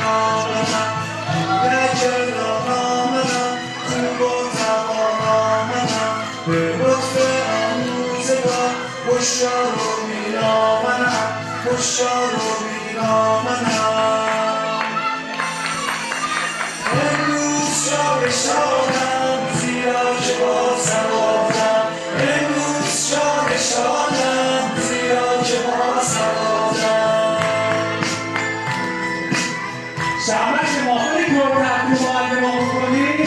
به لطف آموزگار هشیار و بیرامنم، هشیار و بیرامنم. امروز شاد شادم زیرا که با سوادم، امروز شاد شادم زیرا که با سوادم. شهرش ماهایی که رو تحت معلمان کنید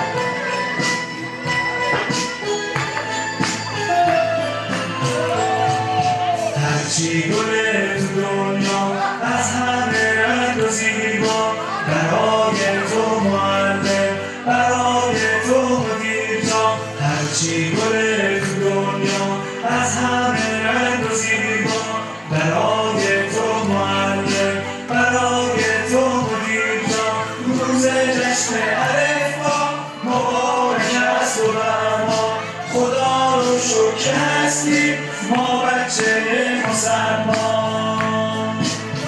هرچی گله تو دنیا از همه رنگ و زیبا، برای تو معلم، برای تو مدیر جان. هرچی گله تو دنیا از همه رنگ و زیبا، برای تو معلم، برای تو مدیر جان. روز جشن الفبا مبارک است و ما، خدا رو شکر هستیم ما بچه مسلمان.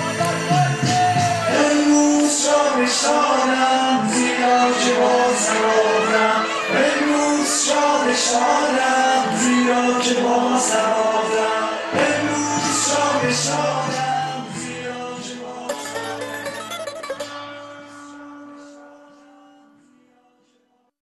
امروز شاد شادم زیرا که با سوادم، امروز شاد شادم زیرا که با سوادم، امروز شاد شادم.